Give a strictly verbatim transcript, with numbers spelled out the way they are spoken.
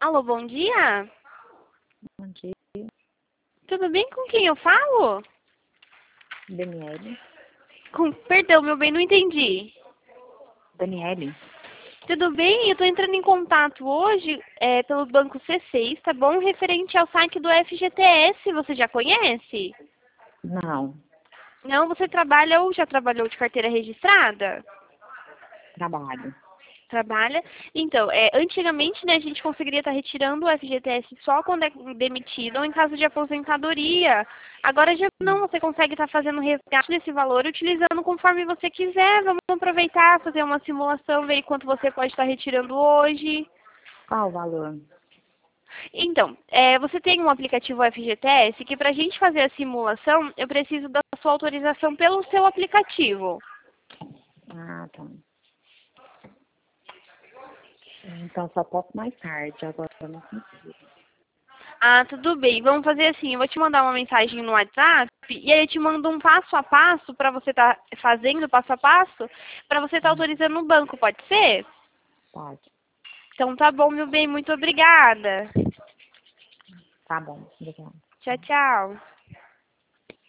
Alô, bom dia? Bom dia, Tudo bem com quem eu falo? Daniele. Com... Perdão, meu bem, não entendi. Daniele? Tudo bem? Eu estou entrando em contato hoje é, pelo Banco C seis, tá bom? Referente ao site do F G T S, você já conhece? Não, Não, você trabalha ou já trabalhou de carteira registrada? trabalho. Trabalha. Então, é, antigamente, né, a gente conseguiria estar retirando o F G T S só quando é demitido ou em caso de aposentadoria. Agora já não, você consegue estar fazendo resgate desse valor utilizando conforme você quiser. Vamos aproveitar, fazer uma simulação, ver quanto você pode estar retirando hoje. Qual o valor? Então, é, você tem um aplicativo F G T S que para a gente fazer a simulação, eu preciso da sua autorização pelo seu aplicativo. Ah, tá. Então só posso mais tarde, agora eu não consigo. Ah, tudo bem. Vamos fazer assim, eu vou te mandar uma mensagem no WhatsApp e aí eu te mando um passo a passo para você estar fazendo passo a passo, para você estar autorizando no banco, pode ser? Pode. Então tá bom, meu bem, muito obrigada. Tá bom, obrigada. Tchau, tchau.